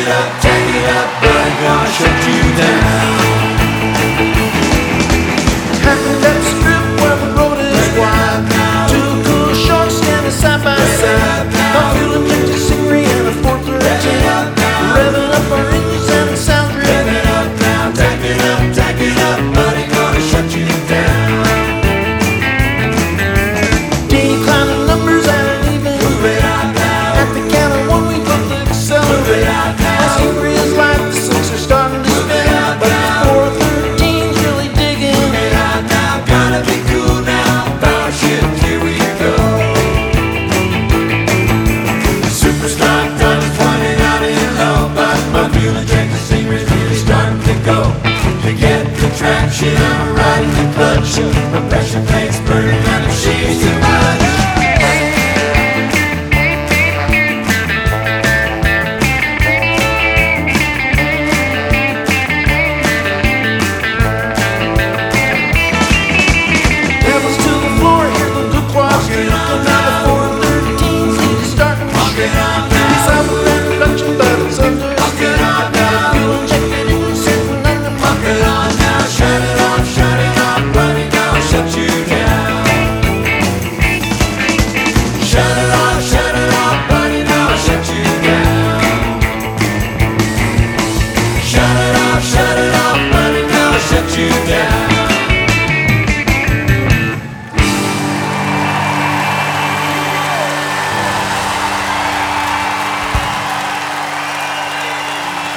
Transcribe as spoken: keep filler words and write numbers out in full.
up, tack it up, buddy, gonna shut you down. Happened at the strip where the road is wide. Two cool sharks standing side by side. My fuel injected scenery and a four thirteen. Revving up our engines and it sounds real Tack it up now, tack it up, tack it up, buddy, gonna shut you down. Dean climbing numbers and even Move it out now, at the count of one we put the move it accelerator. out My now, scenery is like the six are starting to spin, but the four thirteen's really digging. move it out now, gotta be cool now, power shift, here we go. Superstar done pointing out in low, but my fuel injector scenery's really starting to go. To get the traction, I'm riding the clutch, my pressure plate's burning and the machine's too much. Pedals to the floor, hear the good quads looking at the four thirteens, need to start the machine. It's out of production, but it's understood. Got a fuel injected engine sitting under my Shut it on now, shut it off, shut it off, buddy, gonna shut you down. Shut it off, shut it off, buddy, gonna shut you down. Shut it off, shut it off, buddy, gonna shut you down.